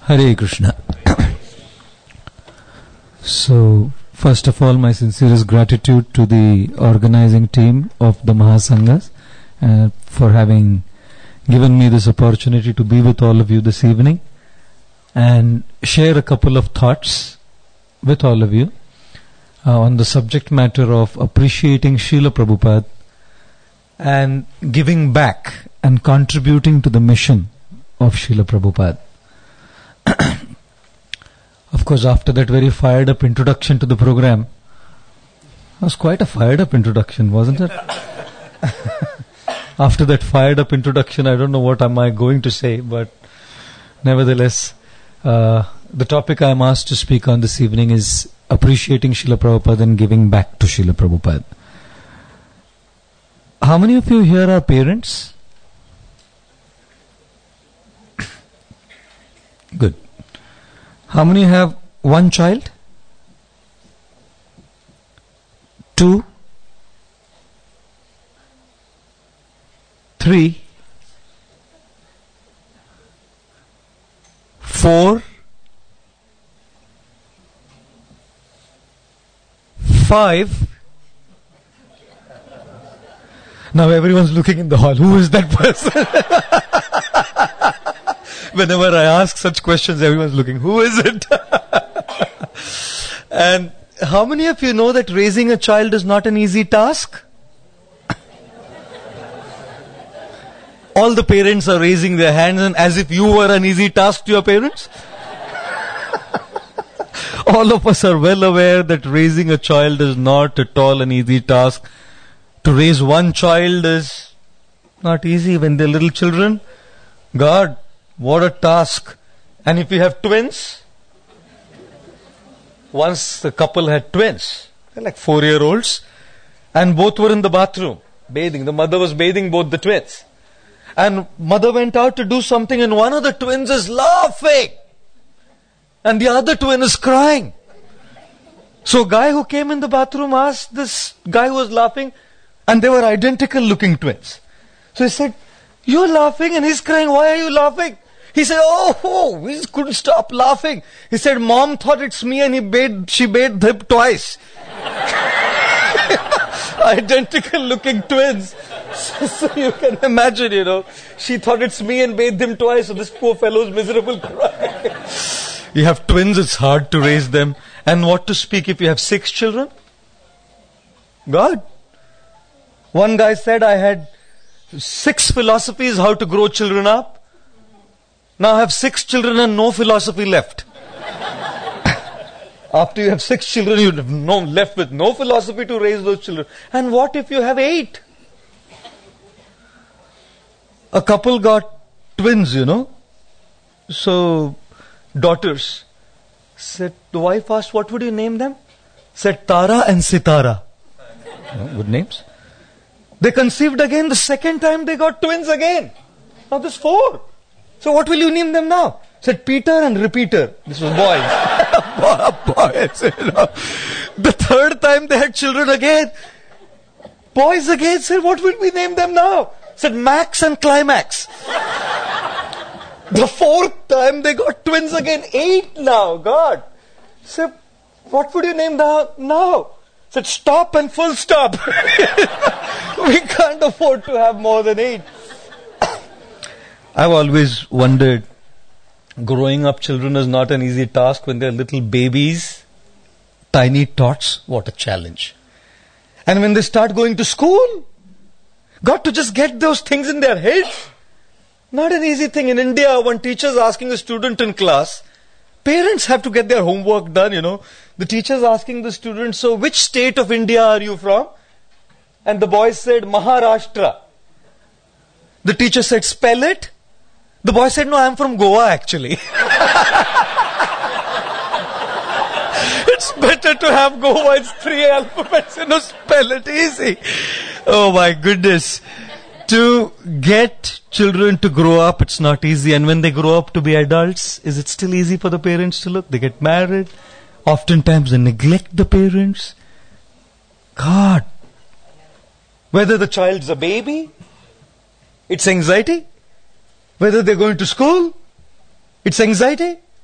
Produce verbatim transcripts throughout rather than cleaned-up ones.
Hare Krishna. So, first of all, my sincerest gratitude to the organizing team of the Mahasanghas uh, for having given me this opportunity to be with all of you this evening and share a couple of thoughts with all of you uh, on the subject matter of appreciating Srila Prabhupada and giving back and contributing to the mission of Srila Prabhupada. Of course, after that very fired up introduction to the program, it was quite a fired up introduction, wasn't it? After that fired up introduction, I don't know what am I going to say, but nevertheless, uh, the topic I am asked to speak on this evening is appreciating Srila Prabhupada and giving back to Srila Prabhupada. How many of you here are parents? Good. How many have one child? Two? Three? Four? Five? Now everyone's looking in the hall. Who is that person? Whenever I ask such questions, everyone's looking, who is it? And how many of you know that raising a child is not an easy task? All the parents are raising their hands and as if you were an easy task to your parents. All of us are well aware that raising a child is not at all an easy task. To raise one child is not easy when they're little children. God, what a task. And if you have twins, once the couple had twins, they're like four-year-olds, and both were in the bathroom, bathing. The mother was bathing both the twins. And mother went out to do something and one of the twins is laughing. And the other twin is crying. So guy who came in the bathroom asked this guy who was laughing, and they were identical looking twins. So he said, you're laughing and he's crying, why are you laughing? He said, oh, oh, he couldn't stop laughing. He said, mom thought it's me and he bathed, she bathed him twice. Identical looking twins. So, so you can imagine, you know, she thought it's me and bathed him twice, so this poor fellow's miserable crying. You have twins, it's hard to raise them. And what to speak if you have six children? God. One guy said, I had six philosophies how to grow children up. Now I have six children and no philosophy left. After you have six children, you have no, left with no philosophy to raise those children. And what if you have eight? A couple got twins, you know. So, daughters. Said, the wife asked, what would you name them? Said, Tara and Sitara. You know, good names. They conceived again. The second time they got twins again. Now there's four. So what will you name them now? Said Peter and Repeater. This was boys. Boys, you know. The third time they had children again. Boys again. Said, what will we name them now? Said Max and Climax. The fourth time they got twins again. Eight now. God. Said, what would you name them now? Said stop and full stop. We can't afford to have more than eight. I've always wondered, growing up children is not an easy task when they're little babies, tiny tots, what a challenge. And when they start going to school, got to just get those things in their heads. Not an easy thing. In India, when teacher's asking a student in class, parents have to get their homework done, you know. The teacher's asking the student, so which state of India are you from? And the boy said, Maharashtra. The teacher said, spell it. The boy said, no, I'm from Goa actually. It's better to have Goa, it's three alphabets, you know, spell it easy. Oh my goodness. To get children to grow up, it's not easy. And when they grow up to be adults, is it still easy for the parents to look? They get married. Oftentimes they neglect the parents. God. Whether the child's a baby, it's anxiety. Whether they're going to school, it's anxiety.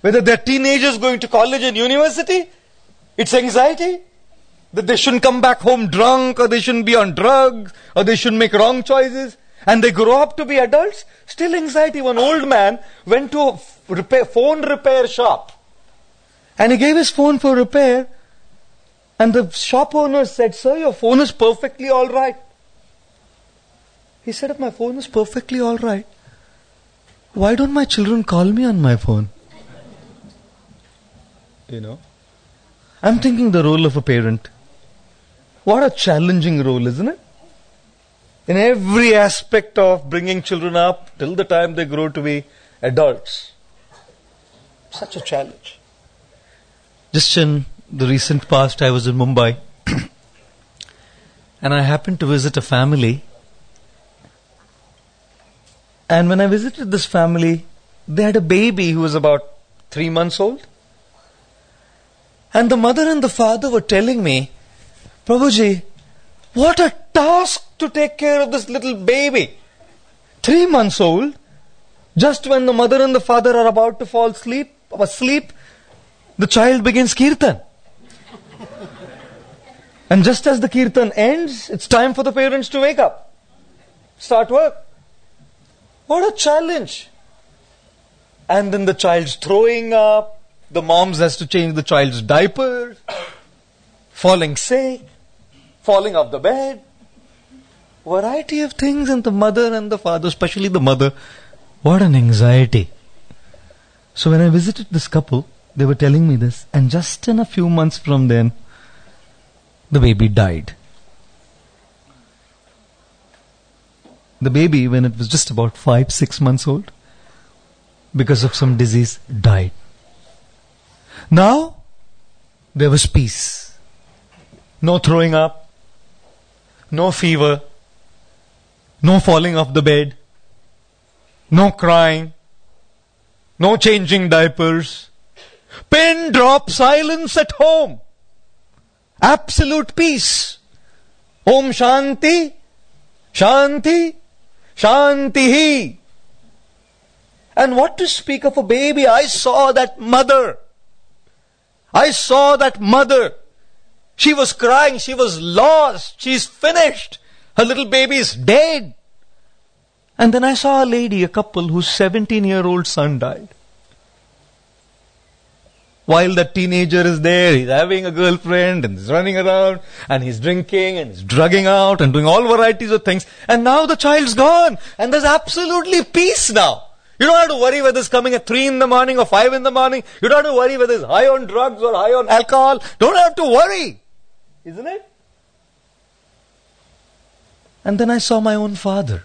Whether they're teenagers going to college and university, it's anxiety. That they shouldn't come back home drunk, or they shouldn't be on drugs, or they shouldn't make wrong choices. And they grow up to be adults, still anxiety. One old man went to a repair, phone repair shop. And he gave his phone for repair. And the shop owner said, "Sir, your phone is perfectly all right." He said, "If my phone is perfectly all right, why don't my children call me on my phone?" You know, I'm thinking the role of a parent. What a challenging role, isn't it? In every aspect of bringing children up till the time they grow to be adults. Such a challenge. Just in the recent past, I was in Mumbai and I happened to visit a family. And when I visited this family, they had a baby who was about three months old. And the mother and the father were telling me, "Prabhuji, what a task to take care of this little baby. Three months old, just when the mother and the father are about to fall asleep, asleep, the child begins kirtan. And just as the kirtan ends, it's time for the parents to wake up, start work. What a challenge. And then the child's throwing up, the moms has to change the child's diapers, falling sick, falling off the bed. Variety of things, and the mother and the father, especially the mother, what an anxiety. So when I visited this couple, they were telling me this, and just in a few months from then, the baby died. The baby, when it was just about five, six months old, because of some disease, died. Now, there was peace. No throwing up, no fever, no falling off the bed, no crying, no changing diapers, pin drop silence at home, absolute peace. Om Shanti, Shanti, Shantihi. And what to speak of a baby? I saw that mother. I saw that mother. She was crying. She was lost. She's finished. Her little baby is dead. And then I saw a lady, a couple, whose seventeen-year-old son died. While that teenager is there, he's having a girlfriend and he's running around and he's drinking and he's drugging out and doing all varieties of things. And now the child's gone and there's absolutely peace now. You don't have to worry whether it's coming at three in the morning or five in the morning. You don't have to worry whether it's high on drugs or high on alcohol. Don't have to worry. Isn't it? And then I saw my own father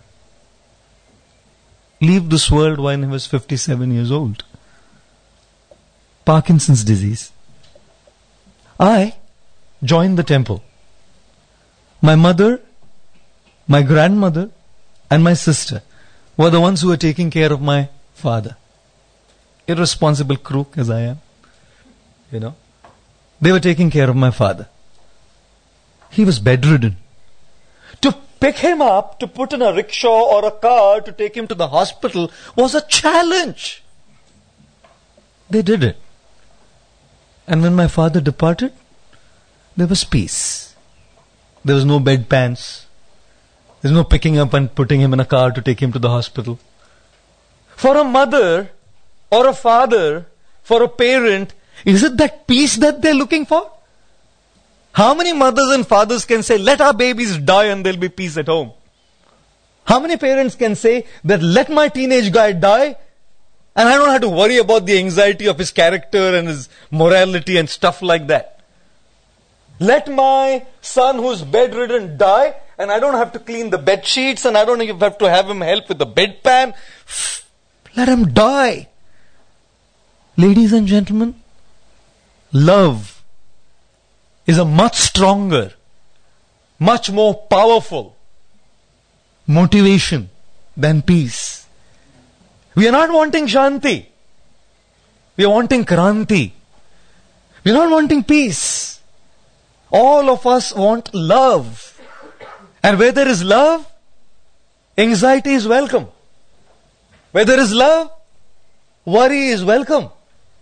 leave this world when he was fifty-seven years old. Parkinson's disease. I joined the temple. My mother, my grandmother, and my sister were the ones who were taking care of my father. Irresponsible crook as I am. You know. They were taking care of my father. He was bedridden. To pick him up, to put in a rickshaw or a car to take him to the hospital was a challenge. They did it. And when my father departed, there was peace. There was no bedpans. There's no picking up and putting him in a car to take him to the hospital. For a mother or a father, for a parent, is it that peace that they're looking for? How many mothers and fathers can say, let our babies die and there'll be peace at home? How many parents can say that let my teenage guy die and I don't have to worry about the anxiety of his character and his morality and stuff like that? Let my son who's bedridden die and I don't have to clean the bed sheets and I don't have to have him help with the bedpan. Let him die. Ladies and gentlemen, love is a much stronger, much more powerful motivation than peace. We are not wanting Shanti. We are wanting Kranti. We are not wanting peace. All of us want love. And where there is love, anxiety is welcome. Where there is love, worry is welcome.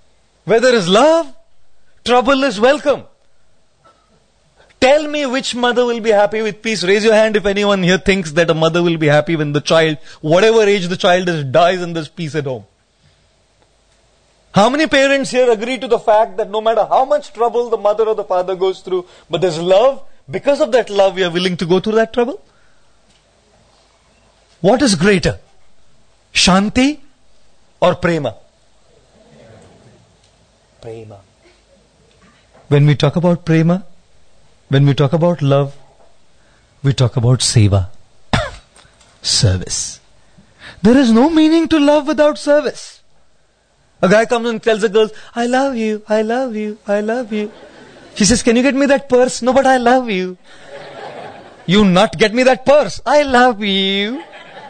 Where there is love, trouble is welcome. Tell me which mother will be happy with peace. Raise your hand if anyone here thinks that a mother will be happy when the child, whatever age the child is, dies and there's peace at home. How many parents here agree to the fact that no matter how much trouble the mother or the father goes through, but there's love, because of that love we are willing to go through that trouble? What is greater? Shanti or prema? Prema. When we talk about prema, when we talk about love, we talk about seva. Service. There is no meaning to love without service. A guy comes and tells a girl, I love you, I love you, I love you. She says, can you get me that purse? No, but I love you. You nut, get me that purse. I love you.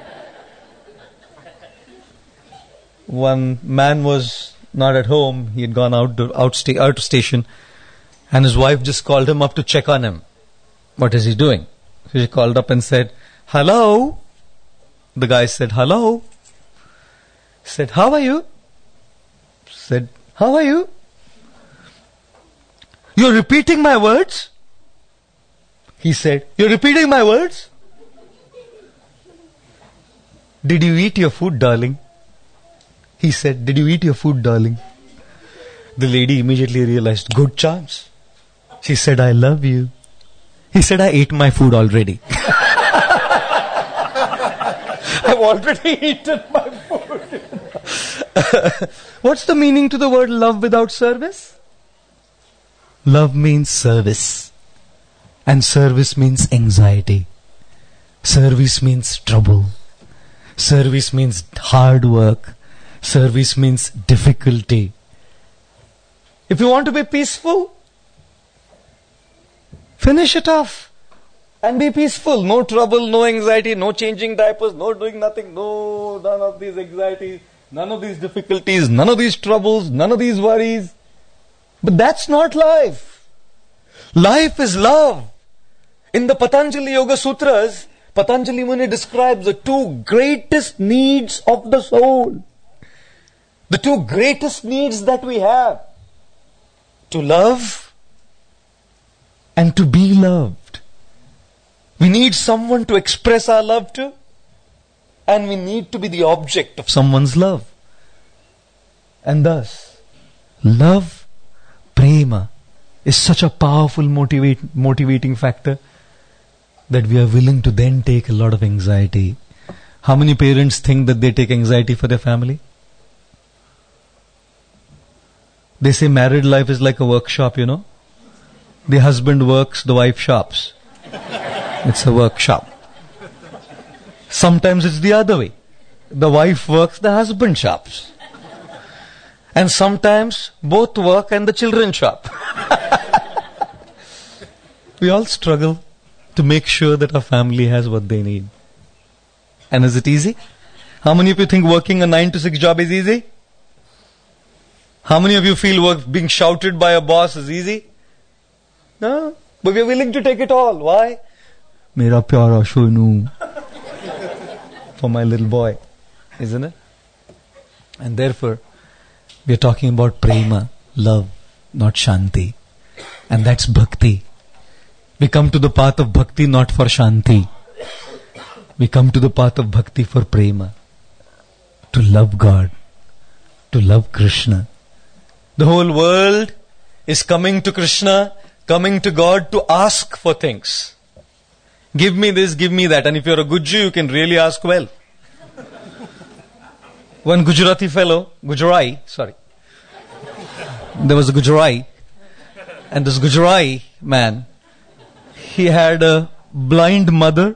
One man was not at home. He had gone out, out, sta- out of station. And his wife just called him up to check on him. What is he doing? So she called up and said, hello. The guy said, hello. Said, how are you? Said, how are you? You're repeating my words? He said, you're repeating my words? Did you eat your food, darling? He said, did you eat your food, darling? The lady immediately realized, good chance. She said, I love you. He said, I ate my food already. I've already eaten my food. What's the meaning to the word love without service? Love means service. And service means anxiety. Service means trouble. Service means hard work. Service means difficulty. If you want to be peaceful, finish it off and be peaceful. No trouble, no anxiety, no changing diapers, no doing nothing, no, none of these anxieties, none of these difficulties, none of these troubles, none of these worries. But that's not life. Life is love. In the Patanjali Yoga Sutras, Patanjali Muni describes the two greatest needs of the soul. The two greatest needs that we have. To love and to be loved. We need someone to express our love to, and we need to be the object of someone's love. And thus, love, prema, is such a powerful motivate, motivating factor that we are willing to then take a lot of anxiety. How many parents think that they take anxiety for their family? They say married life is like a workshop, you know. The husband works, the wife shops. It's a workshop. Sometimes it's the other way. The wife works, the husband shops. And sometimes both work and the children shop. We all struggle to make sure that our family has what they need. And is it easy? How many of you think working a nine to six job is easy? How many of you feel work being shouted by a boss is easy? No, but we are willing to take it all. Why? Mera pyara shonu. For my little boy, isn't it? And therefore, we are talking about prema, love, not shanti. And that's bhakti. We come to the path of bhakti not for shanti. We come to the path of bhakti for prema. To love God. To love Krishna. The whole world is coming to Krishna, coming to God to ask for things. Give me this, give me that. And if you're a good Jew, you can really ask well. One Gujarati fellow, Gujarai, sorry. There was a Gujarai. And this Gujarai man, he had a blind mother,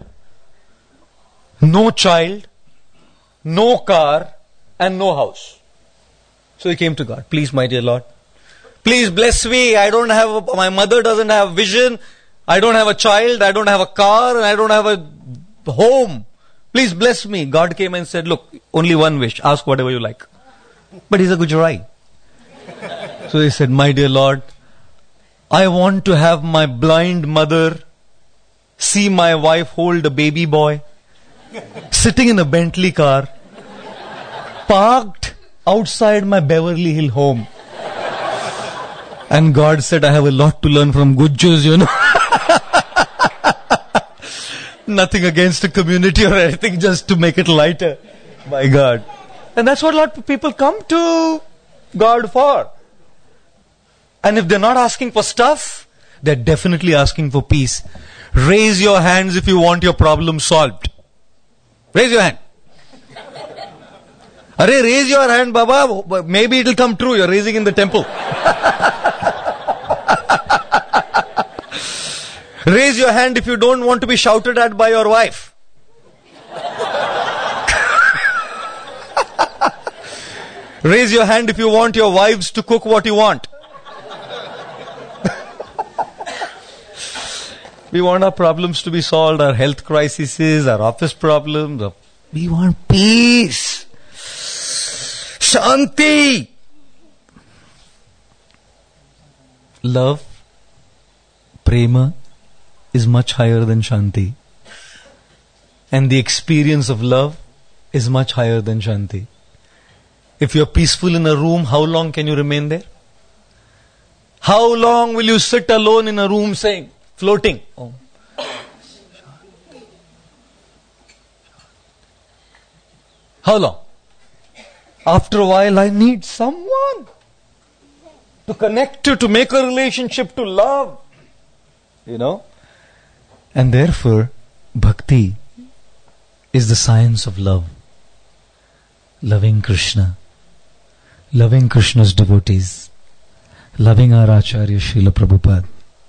no child, no car, and no house. So he came to God. Please, my dear Lord, please bless me. I don't have, a, my mother doesn't have vision. I don't have a child. I don't have a car. And I don't have a home. Please bless me. God came and said, look, only one wish. Ask whatever you like. But he's a Gujarai. So he said, my dear Lord, I want to have my blind mother see my wife hold a baby boy sitting in a Bentley car parked outside my Beverly Hill home. And God said, I have a lot to learn from good Jews, you know. Nothing against the community or anything, just to make it lighter. My God. And that's what a lot of people come to God for. And if they're not asking for stuff, they're definitely asking for peace. Raise your hands if you want your problem solved. Raise your hand. Arey, raise your hand, Baba. Maybe it'll come true. You're raising in the temple. Raise your hand if you don't want to be shouted at by your wife. Raise your hand if you want your wives to cook what you want. We want our problems to be solved, our health crises, our office problems. We want peace. Shanti. Love, prema, is much higher than Shanti. And the experience of love is much higher than Shanti. If you're peaceful in a room, how long can you remain there? How long will you sit alone in a room saying, floating? Oh. How long? After a while, I need someone to connect to, to make a relationship, to love. You know? And therefore, bhakti is the science of love. Loving Krishna. Loving Krishna's devotees. Loving our Acharya Srila Prabhupada.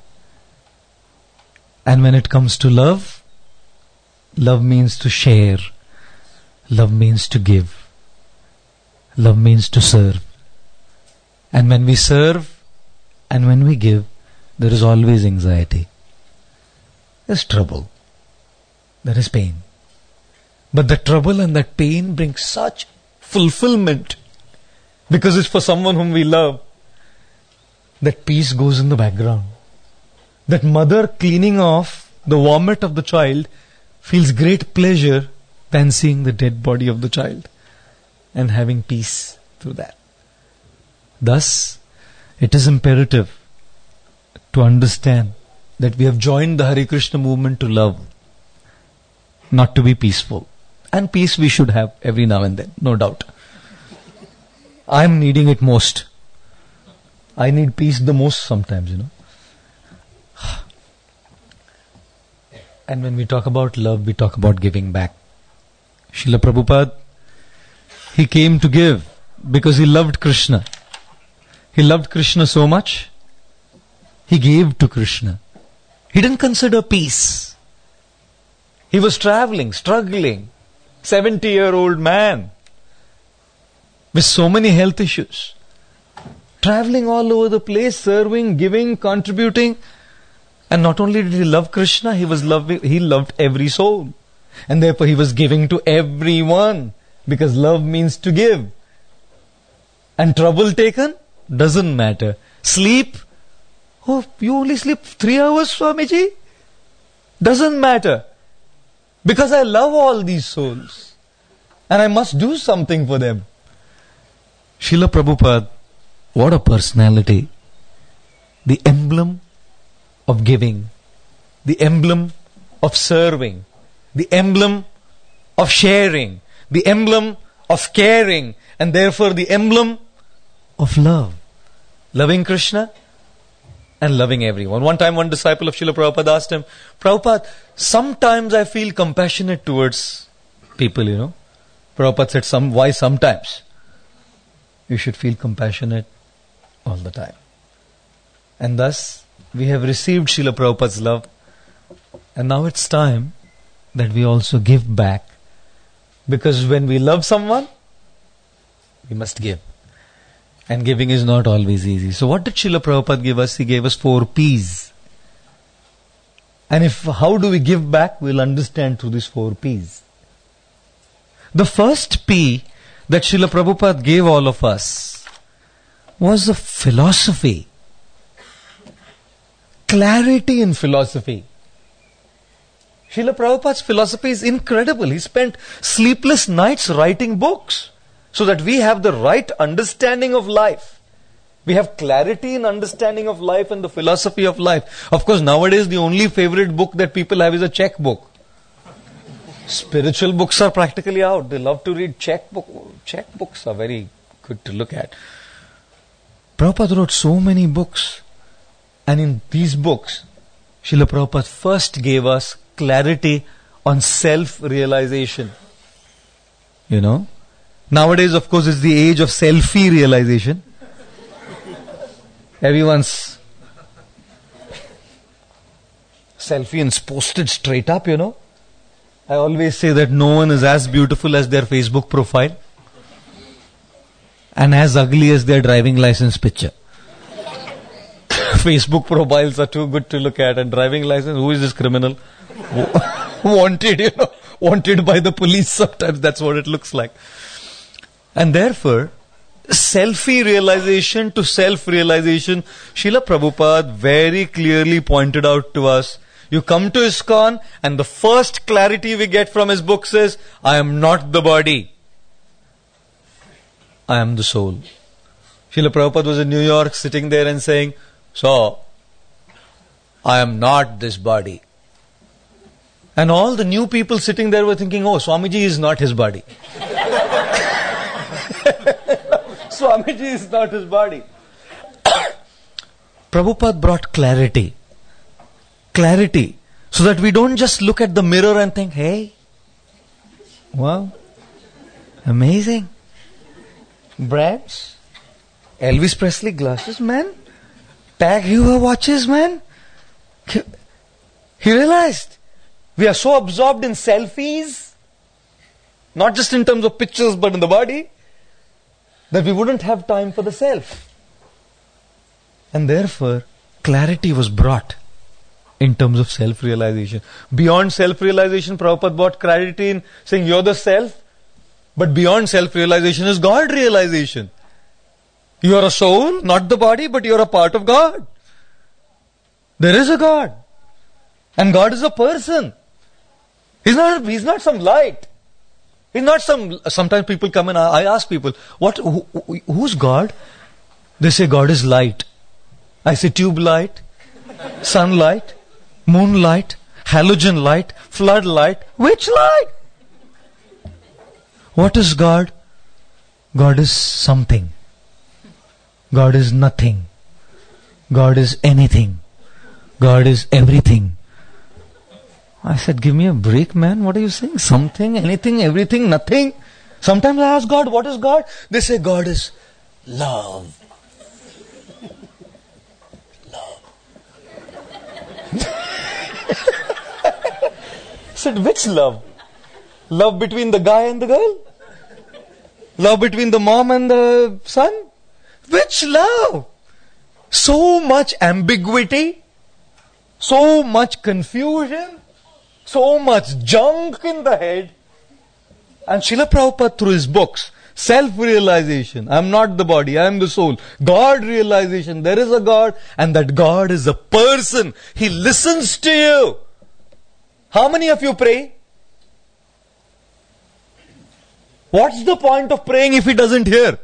And when it comes to love, love means to share. Love means to give. Love means to serve. And when we serve and when we give, there is always anxiety. There's trouble. There is pain. But the trouble and that pain brings such fulfillment because it's for someone whom we love. That peace goes in the background. That mother cleaning off the vomit of the child feels great pleasure than seeing the dead body of the child and having peace through that. Thus, it is imperative to understand that we have joined the Hare Krishna movement to love, not to be peaceful. And peace we should have every now and then, no doubt. I am needing it most. I need peace the most sometimes, you know. And when we talk about love, we talk about giving back. Srila Prabhupada, he came to give because he loved Krishna. He loved Krishna so much, he gave to Krishna. He didn't consider peace. He was traveling, struggling, seventy-year-old man with so many health issues. Traveling all over the place, serving, giving, contributing. And not only did he love Krishna, he was loving, he loved every soul. And therefore he was giving to everyone. Because love means to give. And trouble taken? Doesn't matter. Sleep? Oh, you only sleep three hours, Swamiji? Doesn't matter. Because I love all these souls. And I must do something for them. Srila Prabhupada, what a personality. The emblem of giving. The emblem of serving. The emblem of sharing. The emblem of caring. And therefore the emblem of love. Loving Krishna and loving everyone. One time one disciple of Srila Prabhupada asked him, Prabhupada, sometimes I feel compassionate towards people, you know. Prabhupada said, "Some why sometimes? You should feel compassionate all the time." And thus, we have received Srila Prabhupada's love. And now it's time that we also give back. Because when we love someone, we must give. And giving is not always easy. So what did Srila Prabhupada give us? He gave us four P's. And if how do we give back? We'll understand through these four P's. The first P that Srila Prabhupada gave all of us was a philosophy. Clarity in philosophy. Srila Prabhupada's philosophy is incredible. He spent sleepless nights writing books so that we have the right understanding of life. We have clarity in understanding of life and the philosophy of life. Of course, nowadays the only favorite book that people have is a checkbook. Spiritual books are practically out. They love to read checkbook. Checkbooks are very good to look at. Prabhupada wrote so many books. And in these books, Srila Prabhupada first gave us clarity on self-realization. You know? Nowadays, of course, it's the age of selfie realization. Everyone's selfie and posted straight up, you know. I always say that no one is as beautiful as their Facebook profile and as ugly as their driving license picture. Facebook profiles are too good to look at, and driving license, who is this criminal? Wanted, you know, wanted by the police. Sometimes that's what it looks like. And therefore, selfie realization to self-realization, Srila Prabhupada very clearly pointed out to us. You come to ISKCON and the first clarity we get from his books is, I am not the body. I am the soul. Srila Prabhupada was in New York sitting there and saying, so, I am not this body. And all the new people sitting there were thinking, oh, Swamiji is not his body. Swamiji is not his body. Prabhupada brought clarity. Clarity. So that we don't just look at the mirror and think, hey, wow, amazing. Brands, Elvis Presley glasses, man. Tag Heuer watches, man. He realized we are so absorbed in selfies, not just in terms of pictures but in the body, that we wouldn't have time for the self. And therefore, clarity was brought in terms of self-realization. Beyond self-realization, Prabhupada brought clarity in saying you're the self, but beyond self-realization is God realization. You are a soul, not the body, but you are a part of God. There is a God. And God is a person. He's not, he's not some light. He's not some, sometimes people come and I ask people, what, who, who's God? They say God is light. I say tube light, sunlight, moonlight, halogen light, flood light. Which light? What is God? God is something. God is nothing. God is anything. God is everything. I said, give me a break, man. What are you saying? Something, anything, everything, nothing. Sometimes I ask God, what is God? They say, God is love. Love. I said, which love? Love between the guy and the girl? Love between the mom and the son? Which love? So much ambiguity, so much confusion, so much junk in the head. And Srila Prabhupada, through his books, self-realization, I am not the body, I am the soul. God realization, there is a God, and that God is a person. He listens to you. How many of you pray? What's the point of praying if he doesn't hear?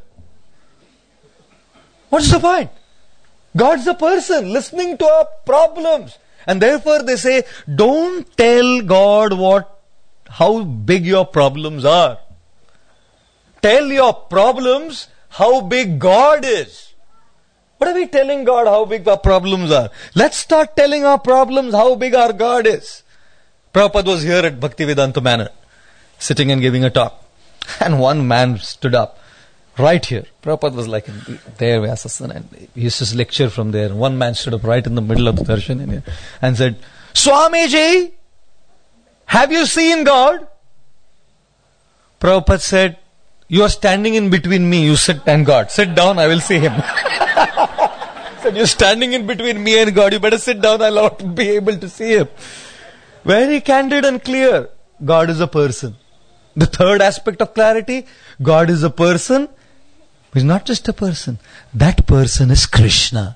What's the point? God's a person listening to our problems. And therefore they say, don't tell God what, how big your problems are. Tell your problems how big God is. What are we telling God how big our problems are? Let's start telling our problems how big our God is. Prabhupada was here at Bhaktivedanta Manor, sitting and giving a talk. And one man stood up, right here. Prabhupada was like there, and he used to lecture from there. One man stood up right in the middle of the darshan in here and said, Swamiji, have you seen God? Prabhupada said, you are standing in between me, you sit and God. Sit down, I will see him. Said, you're standing in between me and God, you better sit down, I'll not be able to see him. Very candid and clear. God is a person. The third aspect of clarity, God is a person. He's not just a person. That person is Krishna.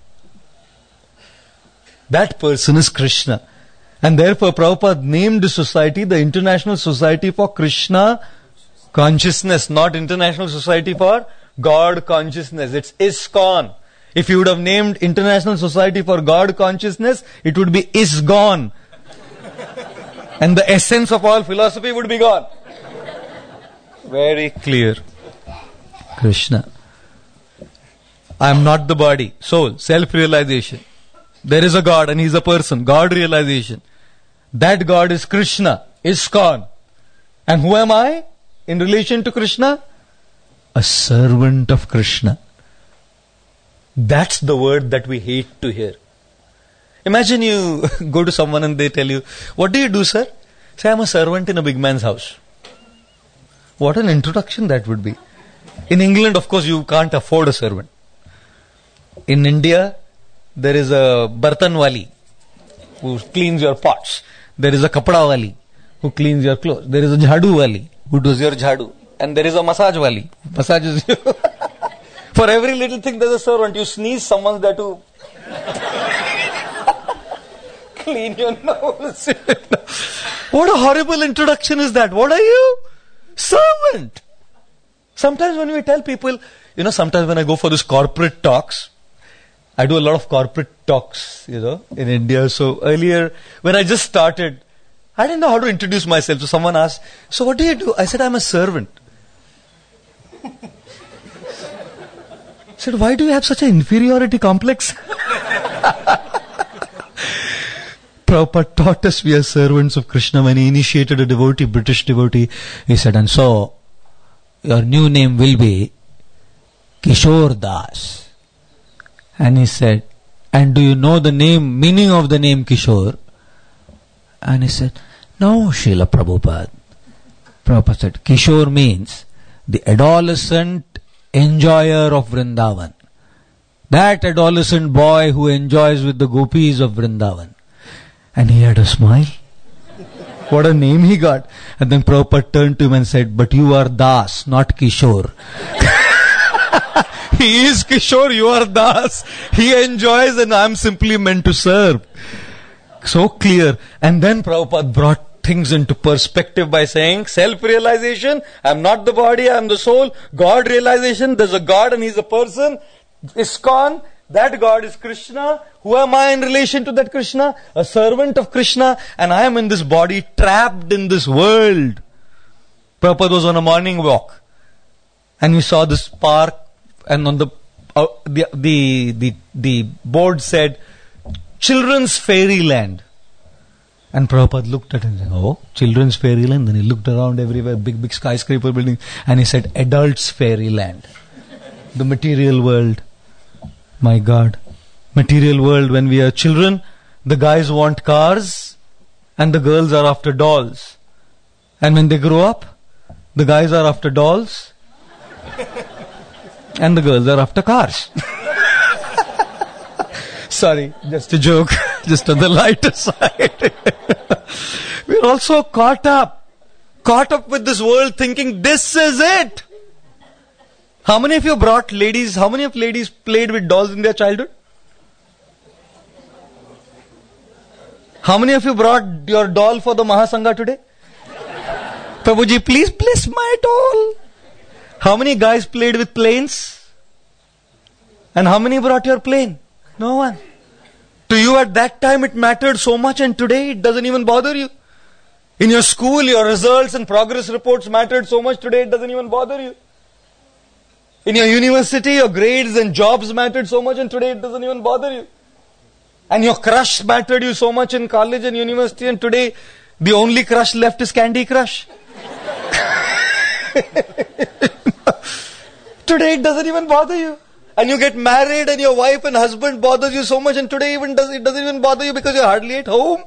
That person is Krishna. And therefore Prabhupada named the society the International Society for Krishna Consciousness, not International Society for God Consciousness. It's ISKCON. If you would have named International Society for God Consciousness, it would be ISGON. And the essence of all philosophy would be gone. Very clear. Krishna. I am not the body, soul, self-realization. There is a God and He is a person, God realization. That God is Krishna, ISKCON. And who am I in relation to Krishna? A servant of Krishna. That's the word that we hate to hear. Imagine you go to someone and they tell you, what do you do, sir? Say, I'm a servant in a big man's house. What an introduction that would be. In England, of course, you can't afford a servant. In India, there is a Bartan Wali who cleans your pots. There is a Kapda Wali who cleans your clothes. There is a Jhadu Wali who does your jhadu. And there is a massage Wali who massages you. For every little thing there's a servant. You sneeze, someone's there to clean your nose. What a horrible introduction is that? What are you? Servant. Sometimes when we tell people, you know, sometimes when I go for these corporate talks, I do a lot of corporate talks, you know, in India. So earlier, when I just started, I didn't know how to introduce myself. So someone asked, so what do you do? I said, I'm a servant. I said, why do you have such an inferiority complex? Prabhupada taught us we are servants of Krishna. When he initiated a devotee, British devotee, he said, and so, your new name will be Kishore Das. And he said, and do you know the name, meaning of the name Kishore? And he said, no, Srila Prabhupada. Prabhupada said, Kishore means the adolescent enjoyer of Vrindavan. That adolescent boy who enjoys with the gopis of Vrindavan. And he had a smile. What a name he got. And then Prabhupada turned to him and said, but you are Das, not Kishore. He is Kishore, you are Das. He enjoys and I am simply meant to serve. So clear. And then Prabhupada brought things into perspective by saying, self-realization, I am not the body, I am the soul. God realization, there's a God and He's a person. ISKCON, that God is Krishna. Who am I in relation to that Krishna? A servant of Krishna. And I am in this body, trapped in this world. Prabhupada was on a morning walk. And we saw this park. And on the, uh, the, the, the, the board said, Children's Fairyland. And Prabhupada looked at it and said, oh, Children's Fairyland. Then he looked around everywhere, big, big skyscraper building. And he said, Adults Fairyland. The material world. My God. Material world, when we are children, the guys want cars and the girls are after dolls. And when they grow up, the guys are after dolls and the girls are after cars. Sorry, just a joke. Just on the lighter side. We're also caught up. Caught up with this world thinking this is it. How many of you brought ladies, how many of ladies played with dolls in their childhood? How many of you brought your doll for the Mahasangha today? Prabhuji, please bless my doll. How many guys played with planes? And how many brought your plane? No one. To you at that time it mattered so much and today it doesn't even bother you. In your school, your results and progress reports mattered so much, today it doesn't even bother you. In your university, your grades and jobs mattered so much and today it doesn't even bother you. And your crush mattered you so much in college and university and today the only crush left is Candy Crush. Today it doesn't even bother you. And you get married and your wife and husband bothers you so much and today even does, it doesn't even bother you because you're hardly at home.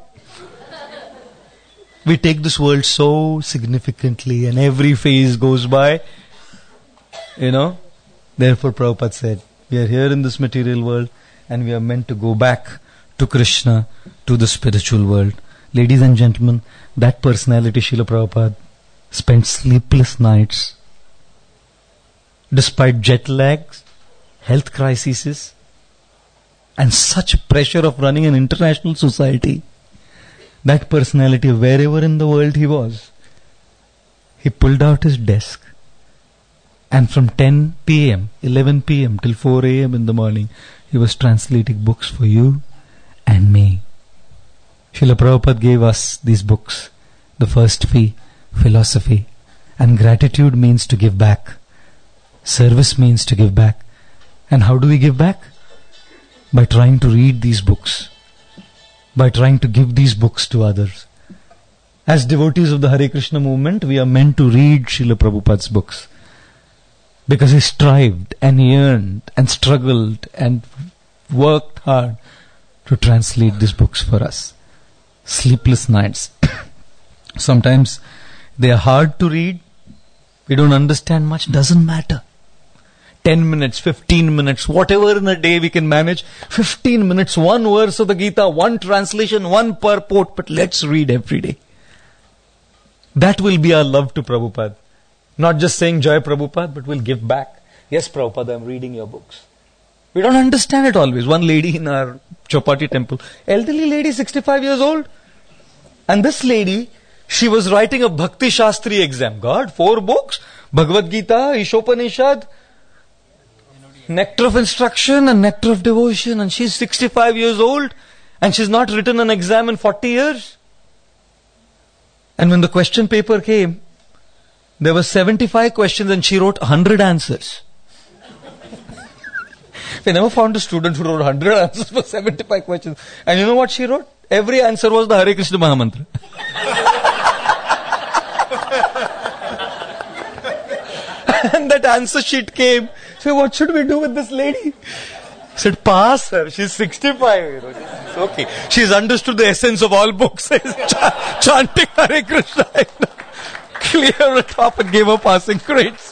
We take this world so significantly and every phase goes by. You know, therefore Prabhupada said, we are here in this material world and we are meant to go back to Krishna, to the spiritual world. Ladies and gentlemen, that personality, Srila Prabhupada, spent sleepless nights, despite jet lags, health crises, and such pressure of running an international society. That personality, wherever in the world he was, he pulled out his desk And from ten p.m., eleven p.m. till four a.m. in the morning, he was translating books for you and me. Srila Prabhupada gave us these books. The first fee, philosophy. And gratitude means to give back. Service means to give back. And how do we give back? By trying to read these books. By trying to give these books to others. As devotees of the Hare Krishna movement, we are meant to read Srila Prabhupada's books. Because he strived and yearned and struggled and worked hard to translate these books for us. Sleepless nights. Sometimes they are hard to read. We don't understand much. Doesn't matter. ten minutes, fifteen minutes, whatever in a day we can manage. fifteen minutes, one verse of the Gita, one translation, one purport. But let's read every day. That will be our love to Prabhupada. Not just saying Jai Prabhupada, but we'll give back. Yes, Prabhupada, I'm reading your books. We don't understand it always. One lady in our Chopati temple, elderly lady, sixty-five years old. And this lady, she was writing a Bhakti Shastri exam. God, four books, Bhagavad Gita, Ishopanishad, Nectar of Instruction and Nectar of Devotion. And she's sixty-five years old and she's not written an exam in forty years. And when the question paper came, there were seventy-five questions and she wrote one hundred answers. We never found a student who wrote one hundred answers for seventy-five questions. And you know what she wrote? Every answer was the Hare Krishna Mahamantra. And that answer sheet came. So what should we do with this lady? I said, pass her. She's sixty-five. You know. It's okay. She's understood the essence of all books. Ch- chanting Hare Krishna. Clear the top and gave her passing grades.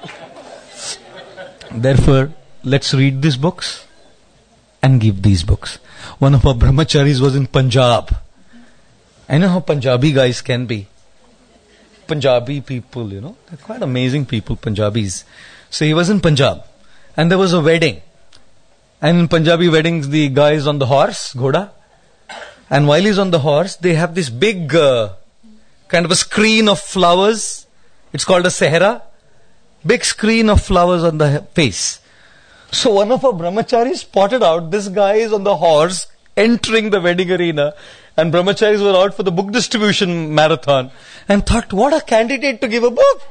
Therefore, let's read these books and give these books. One of our brahmacharis was in Punjab. I know how Punjabi guys can be. Punjabi people, you know, they're quite amazing people, Punjabis. So he was in Punjab and there was a wedding. And in Punjabi weddings, the guy is on the horse, ghoda. And while he's on the horse, they have this big uh, kind of a screen of flowers. It's called a sehra. Big screen of flowers on the face. So one of our brahmacharis spotted out this guy is on the horse entering the wedding arena. And brahmacharis were out for the book distribution marathon. And thought, what a candidate to give a book.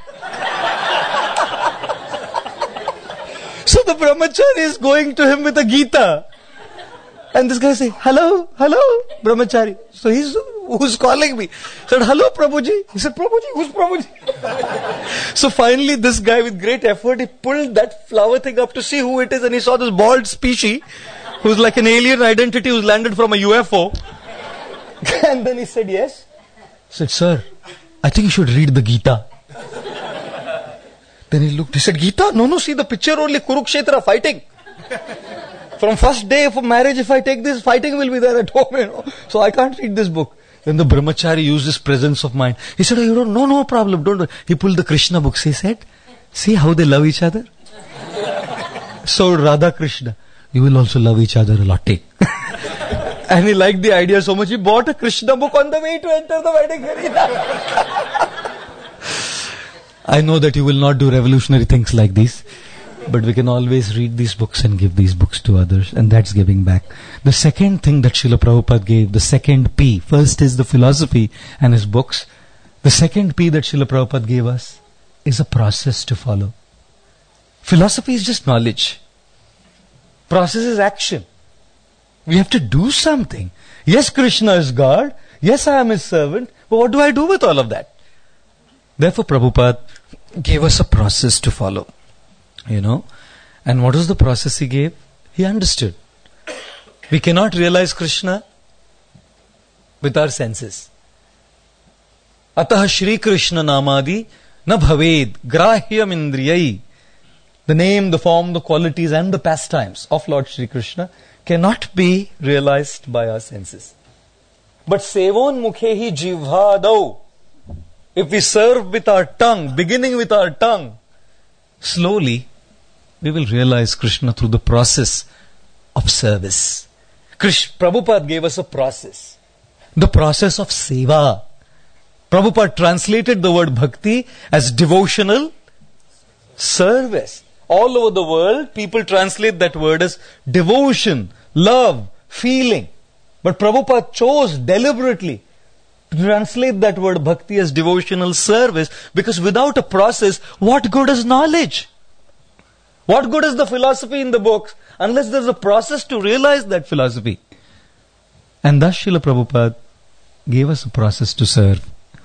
So the brahmachari is going to him with a Gita. And this guy say, hello, hello, brahmachari. So he's, who's calling me? He said, hello, Prabhuji. He said, Prabhuji, who's Prabhuji? So finally this guy with great effort, he pulled that flower thing up to see who it is. And he saw this bald species, who's like an alien identity who's landed from a U F O. And then he said, yes. He said, sir, I think you should read the Gita. Then he looked, he said, Gita? No, no, see the picture only, Kurukshetra fighting. From first day of marriage, if I take this, fighting will be there at home, you know. So I can't read this book. Then the brahmachari used his presence of mind. He said, oh, you don't, no, no problem, don't. He pulled the Krishna books. He said, see how they love each other? So Radha Krishna, you will also love each other a lot. Take. And he liked the idea so much, he bought a Krishna book on the way to enter the wedding arena. I know that you will not do revolutionary things like this, but we can always read these books and give these books to others, and that's giving back. The second thing that Srila Prabhupada gave, the second P, first is the philosophy and his books. The second P that Srila Prabhupada gave us is a process to follow. Philosophy is just knowledge. Process is action. We have to do something. Yes, Krishna is God. Yes, I am his servant. But what do I do with all of that? Therefore, Prabhupada gave us a process to follow. You know. And what was the process he gave? He understood. We cannot realize Krishna with our senses. Atah Shri Krishna Namadi na bhaved grahyam indriyai. The name, the form, the qualities and the pastimes of Lord Shri Krishna cannot be realized by our senses. But sevon mukhehi jivhadau. If we serve with our tongue, beginning with our tongue, slowly we will realize Krishna through the process of service. Krish, Prabhupada gave us a process. The process of seva. Prabhupada translated the word bhakti as devotional Service. All over the world, people translate that word as devotion, love, feeling. But Prabhupada chose deliberately to translate that word bhakti as devotional service, because without a process, what good is knowledge? What good is the philosophy in the books unless there's a process to realize that philosophy? And thus Srila Prabhupada gave us a process to serve.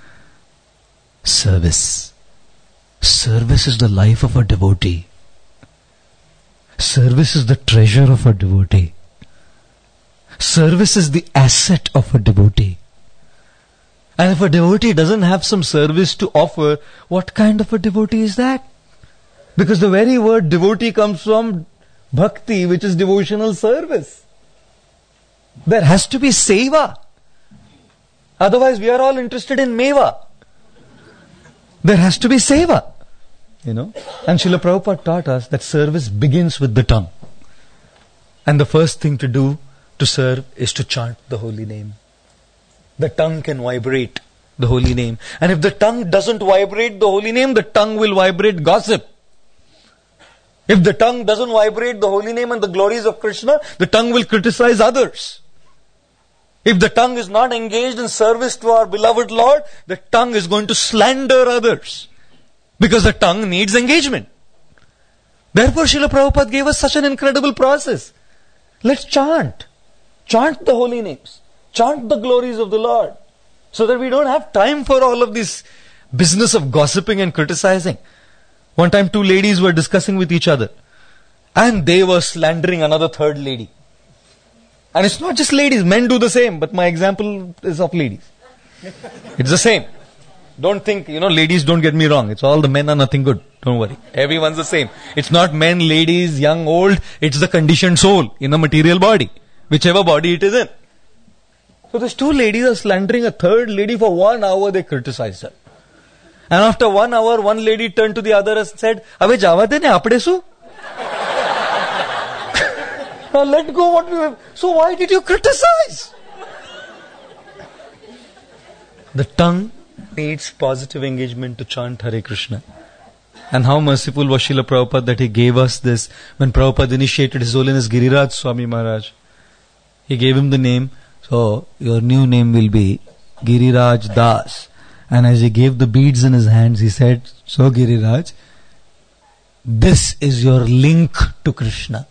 Service. Service is the life of a devotee. Service is the treasure of a devotee. Service is the asset of a devotee. And if a devotee doesn't have some service to offer, what kind of a devotee is that? Because the very word devotee comes from bhakti, which is devotional service. There has to be seva. Otherwise we are all interested in meva. There has to be seva. You know, and Srila Prabhupada taught us that service begins with the tongue. And the first thing to do to serve is to chant the holy name. The tongue can vibrate the holy name. And if the tongue doesn't vibrate the holy name, the tongue will vibrate gossip. If the tongue doesn't vibrate the holy name and the glories of Krishna, the tongue will criticize others. If the tongue is not engaged in service to our beloved Lord, the tongue is going to slander others. Because the tongue needs engagement. Therefore, Srila Prabhupada gave us such an incredible process. Let's chant. Chant the holy names. Chant the glories of the Lord. So that we don't have time for all of this business of gossiping and criticizing. One time two ladies were discussing with each other. And they were slandering another third lady. And it's not just ladies, men do the same. But my example is of ladies. It's the same. Don't think, you know, ladies, don't get me wrong. It's all the men are nothing good. Don't worry. Everyone's the same. It's not men, ladies, young, old. It's the conditioned soul in a material body. Whichever body it is in. So these two ladies are slandering a third lady. For one hour they criticized her. And after one hour, one lady turned to the other and said, Abhe java de ne apde su? Now let go what we have. So why did you criticize? The tongue needs positive engagement to chant Hare Krishna. And how merciful was Srila Prabhupada that he gave us this. When Prabhupada initiated His Holiness Giriraj Swami Maharaj, he gave him the name, so your new name will be Giriraj Das. And as he gave the beads in his hands, he said, so Giriraj, this is your link to Krishna.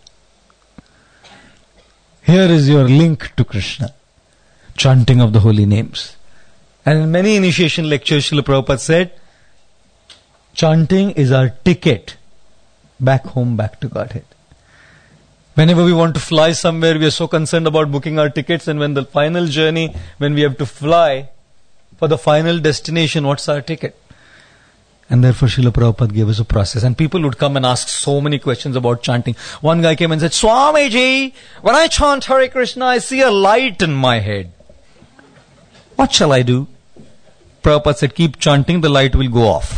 Here is your link to Krishna. Chanting of the holy names. And in many initiation lectures, Srila Prabhupada said, chanting is our ticket back home, back to Godhead. Whenever we want to fly somewhere, we are so concerned about booking our tickets, and when the final journey, when we have to fly for the final destination, what's our ticket? And therefore Srila Prabhupada gave us a process. And people would come and ask so many questions about chanting. One guy came and said, Swamiji, when I chant Hare Krishna, I see a light in my head. What shall I do? Prabhupada said, keep chanting, the light will go off.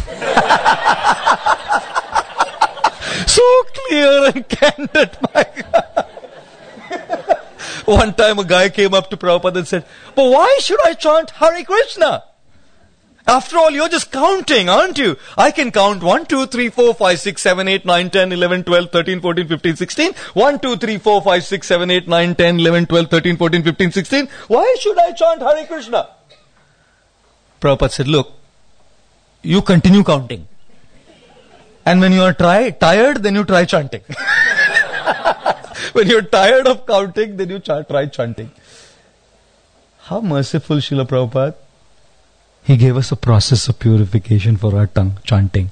So clear and candid, my God. One time a guy came up to Prabhupada and said, but why should I chant Hare Krishna? After all, you're just counting, aren't you? I can count one, two, three, four, five, six, seven, eight, nine, ten, eleven, twelve, thirteen, fourteen, fifteen, sixteen. one, two, three, four, five, six, seven, eight, nine, ten, eleven, twelve, thirteen, fourteen, fifteen, sixteen. Why should I chant Hare Krishna? Prabhupada said, look, you continue counting. And when you are try, tired, then you try chanting. When you are tired of counting, then you ch- try chanting. How merciful Srila Prabhupada. He gave us a process of purification for our tongue, chanting.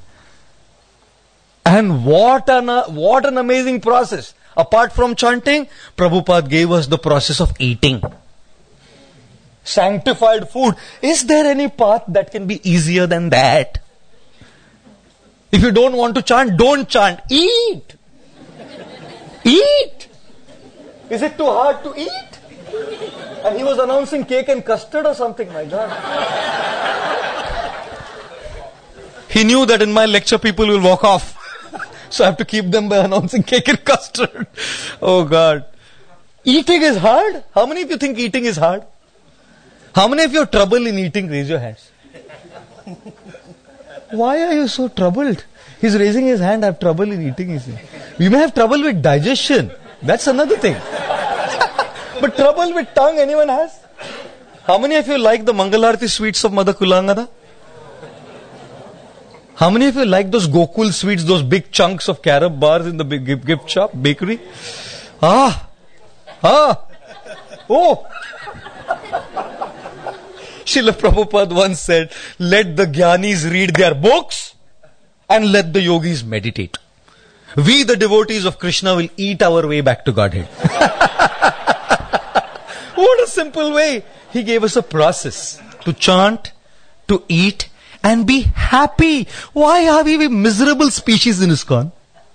And what an, what an amazing process. Apart from chanting, Prabhupada gave us the process of eating. Sanctified food. Is there any path that can be easier than that? If you don't want to chant, don't chant. Eat. Eat. Is it too hard to eat? And he was announcing cake and custard or something like that. He knew that in my lecture people will walk off. So I have to keep them by announcing cake and custard. Oh God. Eating is hard? How many of you think eating is hard? How many of you have trouble in eating? Raise your hands. Why are you so troubled? He's raising his hand, I have trouble in eating, he said. We may have trouble with digestion. That's another thing. But trouble with tongue, anyone has? How many of you like the Mangalarti sweets of Mother Kulangada? How many of you like those Gokul sweets, those big chunks of carob bars in the big gift shop, bakery? Ah! Ah! Oh! Srila Prabhupada once said, let the Gyanis read their books and let the yogis meditate. We, the devotees of Krishna, will eat our way back to Godhead. What a simple way. He gave us a process to chant, to eat, and be happy. Why are we a miserable species in ISKCON?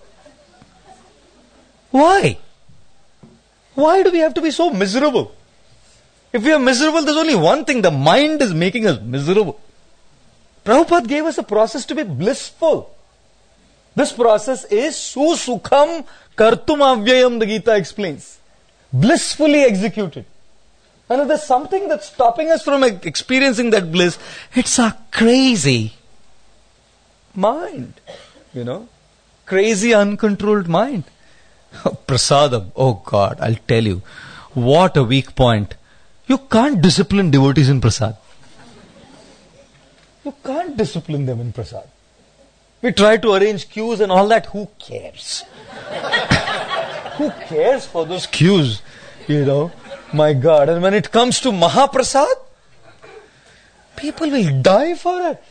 Why? Why do we have to be so miserable? If we are miserable, there's only one thing. The mind is making us miserable. Prabhupada gave us a process to be blissful. This process is susukham kartum avyayam, the Gita explains. Blissfully executed. And if there's something that's stopping us from experiencing that bliss, it's a crazy mind. You know? Crazy, uncontrolled mind. Prasadam. Oh God, I'll tell you. What a weak point. You can't discipline devotees in prasad. You can't discipline them in prasad. We try to arrange queues and all that. Who cares? Who cares for those queues? You know? My God. And when it comes to Mahaprasad, people will die for it.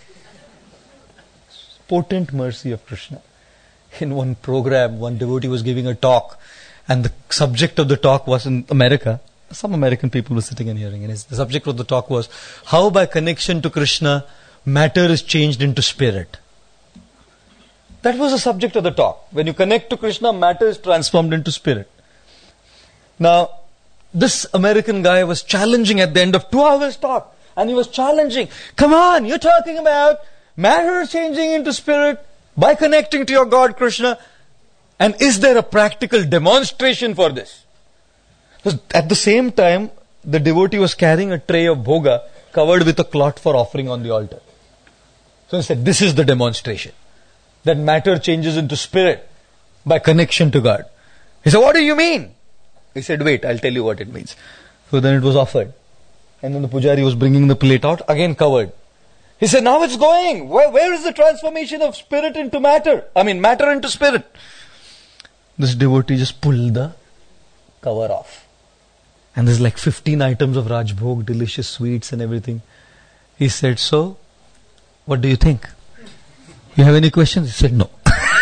Potent mercy of Krishna. In one program, one devotee was giving a talk, and the subject of the talk was in America. Some American people were sitting and hearing, and the subject of the talk was how by connection to Krishna, matter is changed into spirit. That was the subject of the talk. When you connect to Krishna, matter is transformed into spirit. Now, this American guy was challenging at the end of two hours talk. And he was challenging. Come on, you're talking about matter changing into spirit by connecting to your God Krishna. And is there a practical demonstration for this? Because at the same time, the devotee was carrying a tray of bhoga covered with a cloth for offering on the altar. So he said, this is the demonstration. That matter changes into spirit by connection to God. He said, what do you mean? He said, wait, I'll tell you what it means. So then it was offered. And then the pujari was bringing the plate out, again covered. He said, now it's going. Where, where is the transformation of spirit into matter? I mean, matter into spirit. This devotee just pulled the cover off. And there's like fifteen items of Rajbhog, delicious sweets and everything. He said, so, what do you think? You have any questions? He said, no.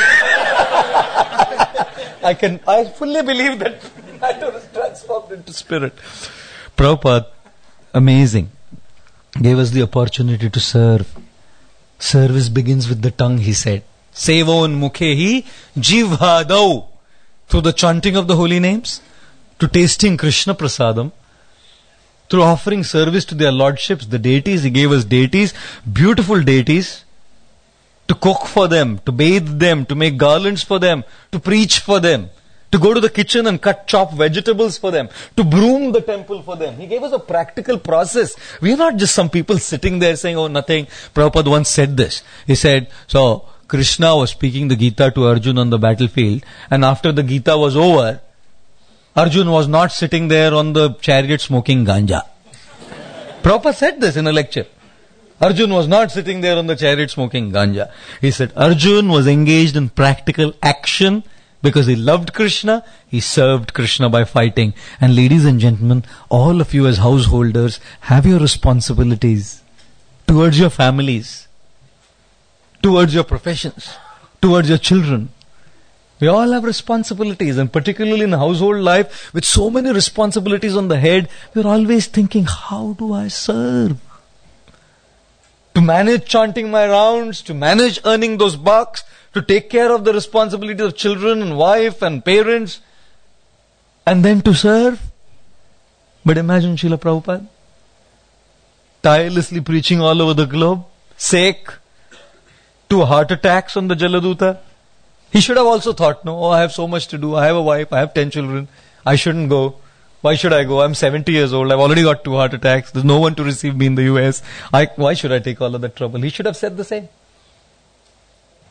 I can, I fully believe that matter is transformed into spirit. Prabhupada, amazing, gave us the opportunity to serve. Service begins with the tongue, he said. Sevon mukhehi jivhadau. Through the chanting of the holy names, to tasting Krishna prasadam, through offering service to their lordships, the deities, he gave us deities, beautiful deities, to cook for them, to bathe them, to make garlands for them, to preach for them, to go to the kitchen and cut, chop vegetables for them, to broom the temple for them. He gave us a practical process. We are not just some people sitting there saying, oh, nothing. Prabhupada once said this. He said, so Krishna was speaking the Gita to Arjuna on the battlefield, and after the Gita was over, Arjuna was not sitting there on the chariot smoking ganja. Prabhupada said this in a lecture. Arjuna was not sitting there on the chariot smoking ganja. He said Arjuna was engaged in practical action because he loved Krishna, he served Krishna by fighting. And ladies and gentlemen, all of you as householders have your responsibilities towards your families, towards your professions, towards your children. We all have responsibilities, and particularly in household life, with so many responsibilities on the head, we're always thinking, how do I serve? To manage chanting my rounds, to manage earning those bucks, to take care of the responsibilities of children and wife and parents, and then to serve. But imagine Srila Prabhupada tirelessly preaching all over the globe, sick, two heart attacks on the Jaladuta. He should have also thought, no, oh, I have so much to do. I have a wife, I have ten children. I shouldn't go. Why should I go? I'm seventy years old. I've already got two heart attacks. There's no one to receive me in the U S. I, why should I take all of that trouble? He should have said the same.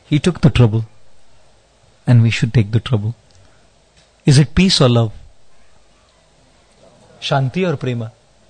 He took the trouble. And we should take the trouble. Is it peace or love? Shanti or prema?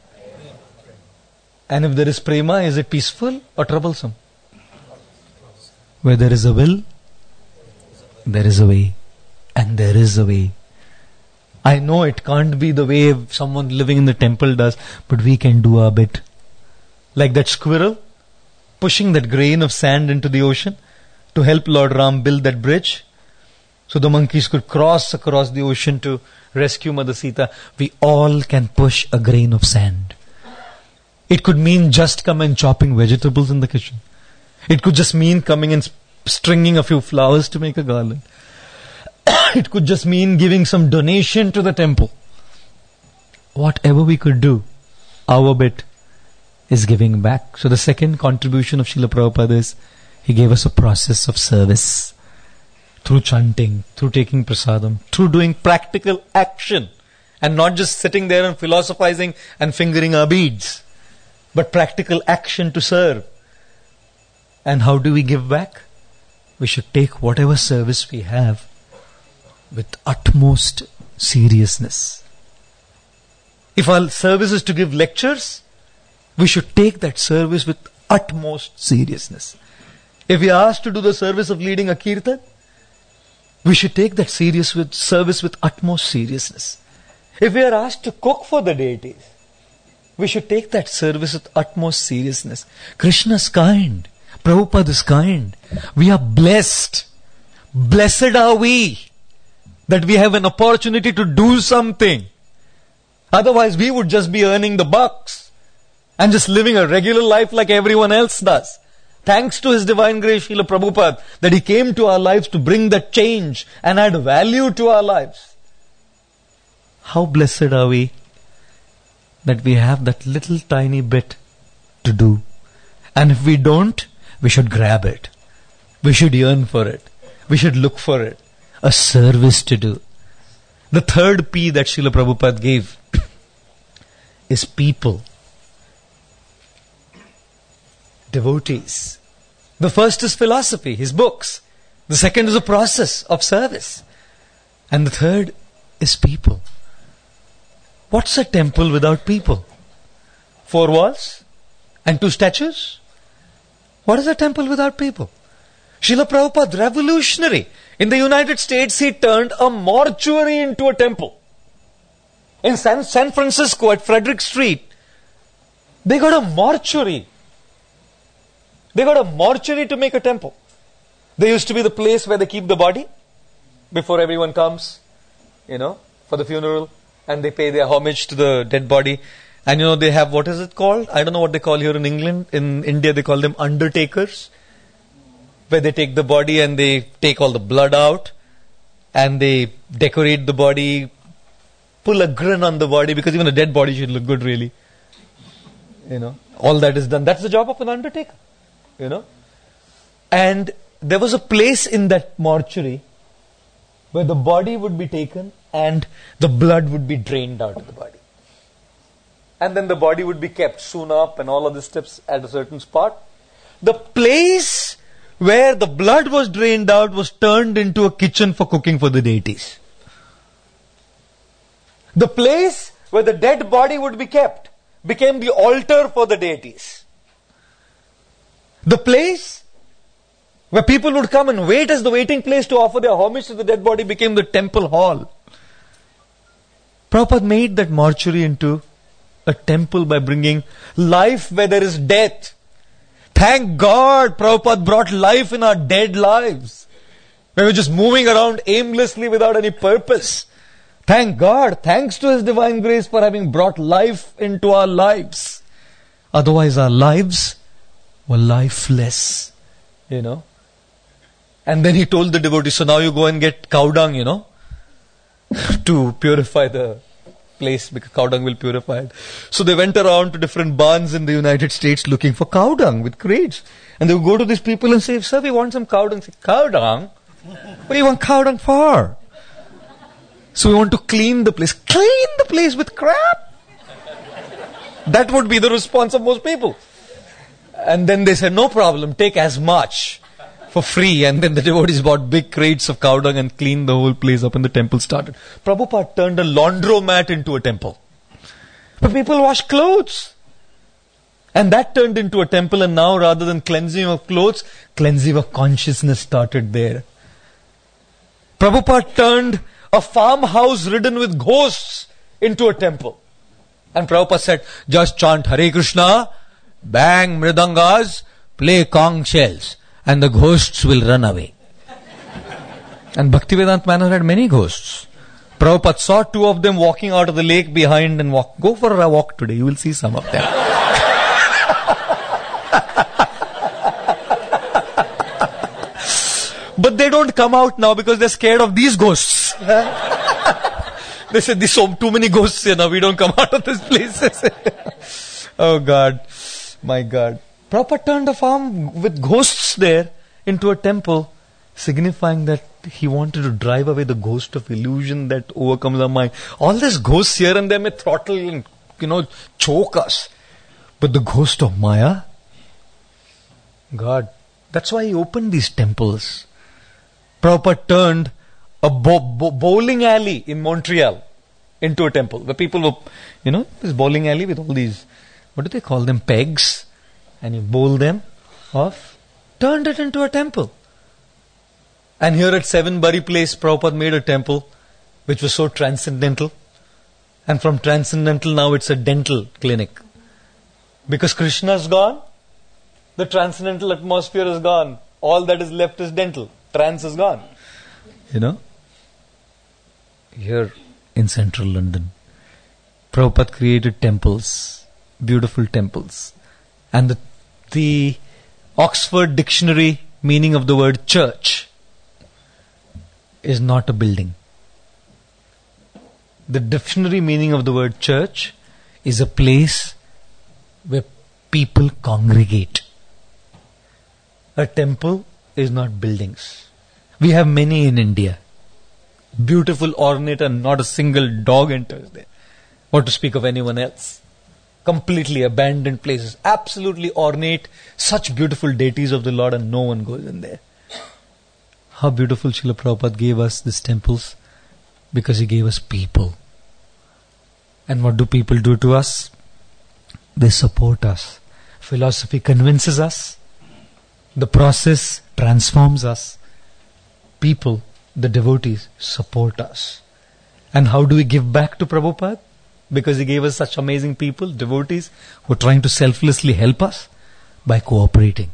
And if there is prema, is it peaceful or troublesome? Where there is a will, there is a way. And there is a way. I know it can't be the way someone living in the temple does, but we can do our bit. Like that squirrel pushing that grain of sand into the ocean to help Lord Ram build that bridge so the monkeys could cross across the ocean to rescue Mother Sita. We all can push a grain of sand. It could mean just come and chopping vegetables in the kitchen. It could just mean coming and stringing a few flowers to make a garland. It could just mean giving some donation to the temple. Whatever we could do, our bit is giving back. So the second contribution of Srila Prabhupada is, he gave us a process of service. Through chanting, through taking prasadam, through doing practical action. And not just sitting there and philosophizing and fingering our beads. But practical action to serve. And how do we give back? We should take whatever service we have with utmost seriousness. If our service is to give lectures, we should take that service with utmost seriousness. If we are asked to do the service of leading a kirtan, we should take that serious with service with utmost seriousness. If we are asked to cook for the deities, we should take that service with utmost seriousness. Krishna is kind. Prabhupada is kind. We are blessed. Blessed are we that we have an opportunity to do something. Otherwise we would just be earning the bucks and just living a regular life like everyone else does. Thanks to His Divine Grace, Srila Prabhupada, that He came to our lives to bring that change and add value to our lives. How blessed are we that we have that little tiny bit to do. And if we don't, we should grab it. We should yearn for it. We should look for it. A service to do. The third P that Srila Prabhupada gave is people. Devotees. The first is philosophy, his books. The second is a process of service. And the third is people. What's a temple without people? Four walls and two statues? What is a temple without people? Srila Prabhupada, revolutionary. In the United States, he turned a mortuary into a temple. In San, San Francisco at Frederick Street, they got a mortuary. They got a mortuary to make a temple. They used to be the place where they keep the body before everyone comes, you know, for the funeral, and they pay their homage to the dead body. And you know, they have, what is it called? I don't know what they call here in England. In India, they call them undertakers, where they take the body and they take all the blood out and they decorate the body, pull a grin on the body, because even a dead body should look good, really. You know, all that is done. That's the job of an undertaker. You know, and there was a place in that mortuary where the body would be taken and the blood would be drained out of the body. And then the body would be kept sewn up and all of the steps at a certain spot. The place where the blood was drained out was turned into a kitchen for cooking for the deities. The place where the dead body would be kept became the altar for the deities. The place where people would come and wait as the waiting place to offer their homage to the dead body became the temple hall. Prabhupada made that mortuary into a temple by bringing life where there is death. Thank God Prabhupada brought life in our dead lives. We were just moving around aimlessly without any purpose. Thank God, thanks to His Divine Grace for having brought life into our lives. Otherwise our lives were lifeless, you know. And then he told the devotees, so now you go and get cow dung, you know, to purify the place, because cow dung will purify it. So they went around to different barns in the United States looking for cow dung with crates. And they would go to these people and say, sir, we want some cow dung. Say, cow dung? What do you want cow dung for? So we want to clean the place. Clean the place with crap? That would be the response of most people. And then they said, no problem, take as much. for free, and then the devotees bought big crates of cow dung and cleaned the whole place up, and the temple started. Prabhupada turned a laundromat into a temple. But people wash clothes. And that turned into a temple, and now rather than cleansing of clothes, cleansing of consciousness started there. Prabhupada turned a farmhouse ridden with ghosts into a temple. And Prabhupada said, just chant Hare Krishna, bang mridangas, play conch shells, and the ghosts will run away. And Bhaktivedanta Manor had many ghosts. Prabhupada saw two of them walking out of the lake behind and walk. Go for a walk today, you will see some of them. But they don't come out now because they're scared of these ghosts. They said, there's so too many ghosts here now, we don't come out of this place. Oh God, my God. Prabhupada turned a farm with ghosts there into a temple, signifying that he wanted to drive away the ghost of illusion that overcomes our mind. All these ghosts here and there may throttle and, you know, choke us. But the ghost of Maya, God, that's why he opened these temples. Prabhupada turned a bo- bo- bowling alley in Montreal into a temple. The people were, you know, this bowling alley with all these, what do they call them, pegs, and you bowl them off, turned it into a temple. And here at Seven Bari Place, Prabhupada made a temple which was so transcendental. And from transcendental now it's a dental clinic. Because Krishna's gone, the transcendental atmosphere is gone. All that is left is dental. Trance is gone. You know? Here in central London, Prabhupada created temples, beautiful temples. And the, the Oxford Dictionary meaning of the word church is not a building. The dictionary meaning of the word church is a place where people congregate. A temple is not buildings. We have many in India. Beautiful, ornate, and not a single dog enters there. What to speak of anyone else? Completely abandoned places. Absolutely ornate. Such beautiful deities of the Lord, and no one goes in there. How beautiful Srila Prabhupada gave us these temples, because he gave us people. And what do people do to us? They support us. Philosophy convinces us. The process transforms us. People, the devotees, support us. And how do we give back to Prabhupada? Because he gave us such amazing people, devotees, who are trying to selflessly help us by cooperating.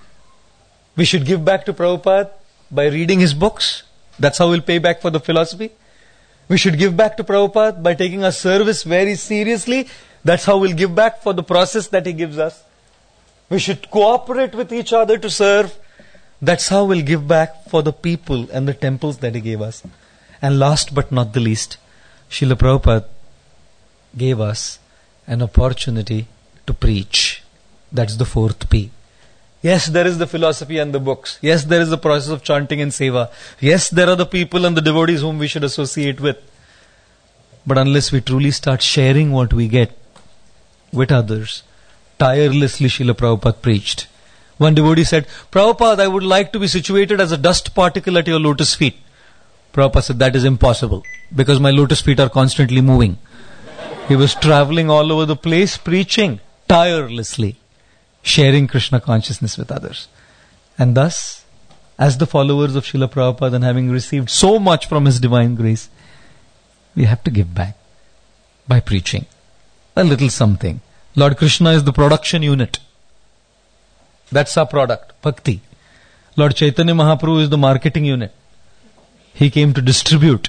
We should give back to Prabhupada by reading his books. That's how we'll pay back for the philosophy. We should give back to Prabhupada by taking our service very seriously. That's how we'll give back for the process that he gives us. We should cooperate with each other to serve. That's how we'll give back for the people and the temples that he gave us. And last but not the least, Srila Prabhupada gave us an opportunity to preach. That's the fourth P. Yes, there is the philosophy and the books. Yes, there is the process of chanting and seva. Yes, there are the people and the devotees whom we should associate with. But unless we truly start sharing what we get with others, tirelessly Srila Prabhupada preached. One devotee said, Prabhupada, I would like to be situated as a dust particle at your lotus feet. Prabhupada said, that is impossible, because my lotus feet are constantly moving. He was traveling all over the place, preaching tirelessly, sharing Krishna consciousness with others. And thus, as the followers of Srila Prabhupada, and having received so much from his divine grace, we have to give back by preaching a little something. Lord Krishna is the production unit. That's our product, bhakti. Lord Chaitanya Mahaprabhu is the marketing unit. He came to distribute.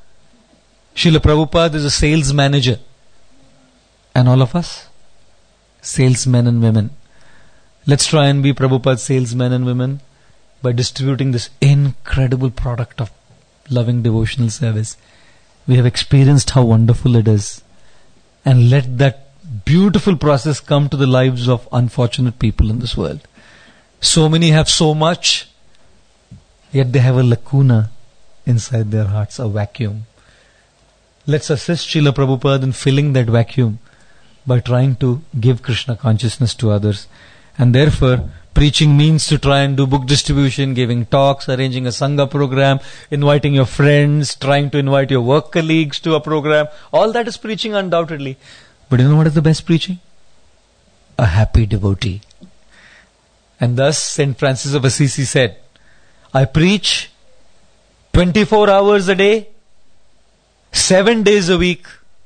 Srila Prabhupada is a sales manager. And all of us, salesmen and women. Let's try and be Prabhupada's salesmen and women by distributing this incredible product of loving devotional service. We have experienced how wonderful it is. And let that beautiful process come to the lives of unfortunate people in this world. So many have so much, yet they have a lacuna inside their hearts, a vacuum. Let's assist Srila Prabhupada in filling that vacuum by trying to give Krishna consciousness to others. And therefore, preaching means to try and do book distribution, giving talks, arranging a Sangha program, inviting your friends, trying to invite your work colleagues to a program. All that is preaching undoubtedly. But you know what is the best preaching? A happy devotee. And thus Saint Francis of Assisi said, I preach twenty-four hours a day, seven days a week,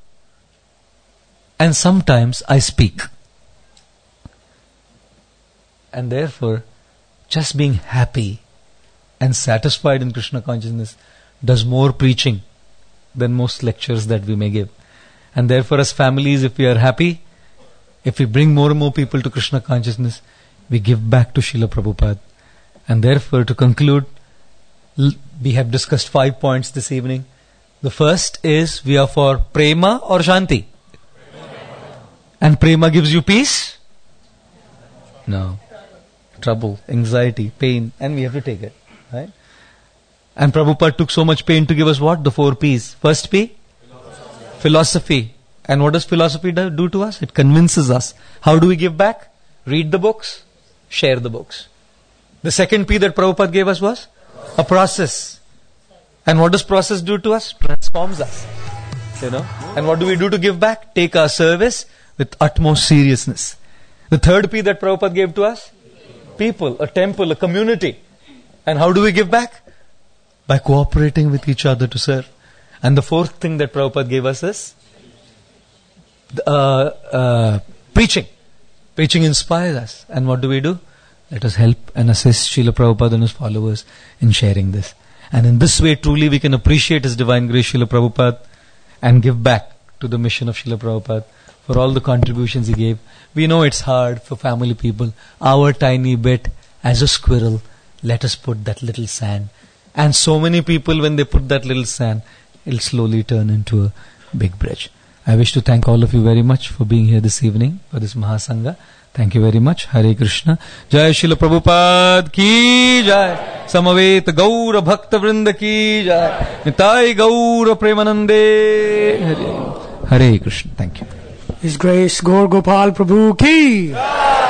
and sometimes I speak. And therefore, just being happy and satisfied in Krishna consciousness does more preaching than most lectures that we may give. And therefore, as families, if we are happy, if we bring more and more people to Krishna consciousness, we give back to Srila Prabhupada. And therefore, to conclude, we have discussed five points this evening. The first is, we are for prema or shanti? And prema gives you peace? No. Trouble, anxiety, pain, and we have to take it. Right? And Prabhupada took so much pain to give us what? The four P's. First P? Philosophy. Philosophy. And what does philosophy do, do to us? It convinces us. How do we give back? Read the books, share the books. The second P that Prabhupada gave us was? A process. And what does process do to us? Transforms us. You know? And what do we do to give back? Take our service with utmost seriousness. The third P that Prabhupada gave to us? People, a temple, a community. And how do we give back? By cooperating with each other to serve. And the fourth thing that Prabhupada gave us is uh, uh, preaching. Preaching inspires us. And what do we do? Let us help and assist Srila Prabhupada and his followers in sharing this. And in this way, truly we can appreciate His Divine Grace, Srila Prabhupada, and give back to the mission of Srila Prabhupada for all the contributions he gave. We know it's hard for family people. Our tiny bit, as a squirrel, let us put that little sand. And so many people, when they put that little sand, it'll slowly turn into a big bridge. I wish to thank all of you very much for being here this evening for this Mahasangha. Thank you very much. Hare Krishna. Jai Srila Prabhupada ki jai. Samavet Gaura Bhakta Vrinda ki jai. Nitai Gaura Premanande. Hare, Hare Krishna. Thank you. His Grace Gaur Gopal Prabhu ki